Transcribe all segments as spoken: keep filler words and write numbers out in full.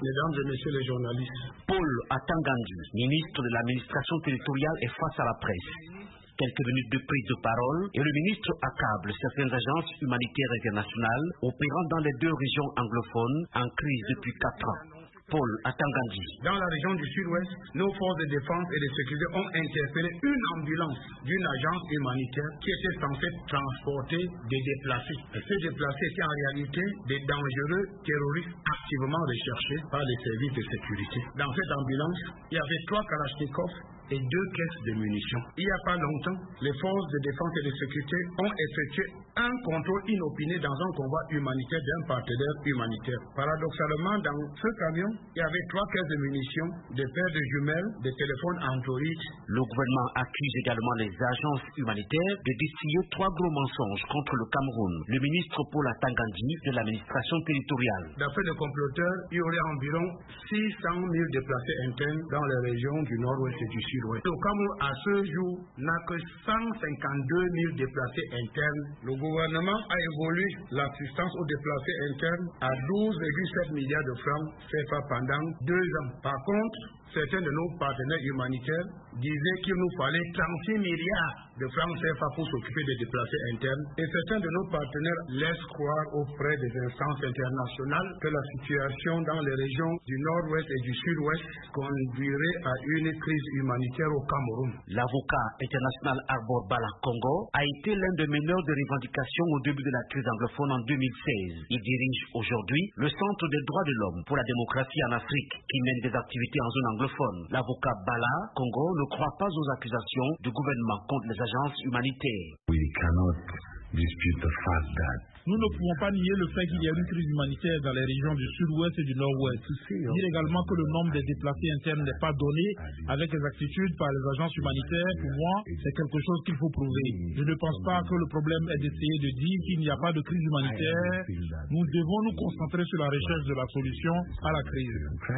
Mesdames et messieurs les journalistes, Paul Atangandi, ministre de l'administration territoriale, est face à la presse. Quelques minutes de prise de parole et le ministre accable certaines agences humanitaires internationales opérant dans les deux régions anglophones en crise depuis quatre ans. Paul Atangandi. Dans la région du Sud-Ouest, nos forces de défense et de sécurité ont interpellé une ambulance d'une agence humanitaire qui était censée transporter des déplacés. Et ces déplacés étaient en réalité des dangereux terroristes activement recherchés par les services de sécurité. Dans cette ambulance, il y avait trois Kalachnikovs et deux caisses de munitions. Il n'y a pas longtemps, les forces de défense et de sécurité ont effectué un contrôle inopiné dans un convoi humanitaire d'un partenaire humanitaire. Paradoxalement, dans ce camion, il y avait trois caisses de munitions, des paires de jumelles, des téléphones Android. Le gouvernement accuse également les agences humanitaires de distiller trois gros mensonges contre le Cameroun. Le ministre Paul Atangandi de l'administration territoriale. D'après les comploteurs, il y aurait environ six cent mille déplacés internes dans les régions du nord-ouest et du sud. Le Cameroun, à ce jour, n'a que cent cinquante-deux mille déplacés internes. Le gouvernement a évolué l'assistance aux déplacés internes à douze virgule sept milliards de francs C F A pendant deux ans. Par contre, certains de nos partenaires humanitaires disaient qu'il nous fallait trente-six milliards de francs C F A pour s'occuper des déplacés internes. Et certains de nos partenaires laissent croire auprès des instances internationales que la situation dans les régions du nord-ouest et du sud-ouest conduirait à une crise humanitaire au Cameroun. L'avocat international Arbor Bala Congo a été l'un des meneurs de revendications au début de la crise anglophone en deux mille seize. Il dirige aujourd'hui le Centre des droits de l'homme pour la démocratie en Afrique qui mène des activités en zone anglophone. L'avocat Bala Congo ne croit pas aux accusations du gouvernement contre les agences humanitaires. We cannot dispute the fact that nous ne pouvons pas nier le fait qu'il y a une crise humanitaire dans les régions du sud-ouest et du nord-ouest. Dire également que le nombre des déplacés internes n'est pas donné avec les attitudes par les agences humanitaires, pour moi, c'est quelque chose qu'il faut prouver. Je ne pense pas que le problème est d'essayer de dire qu'il n'y a pas de crise humanitaire. Nous devons nous concentrer sur la recherche de la solution à la crise.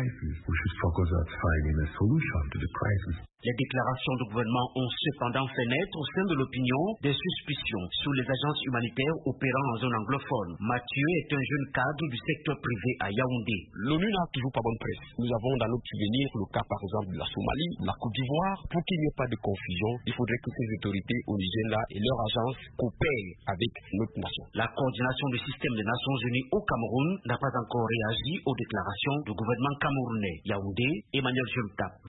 Les déclarations du gouvernement ont cependant fait naître au sein de l'opinion des suspicions sur les agences humanitaires opérant en zone anglophone. Mathieu est un jeune cadre du secteur privé à Yaoundé. L'ONU n'a toujours pas bonne presse. Nous avons dans notre souvenir le cas par exemple de la Somalie, de la Côte d'Ivoire. Pour qu'il n'y ait pas de confusion, il faudrait que ces autorités au Niger-là et leurs agences coopèrent avec notre nation. La coordination du système des Nations Unies au Cameroun n'a pas encore réagi aux déclarations du gouvernement camerounais. Yaoundé, Emmanuel Jemtap.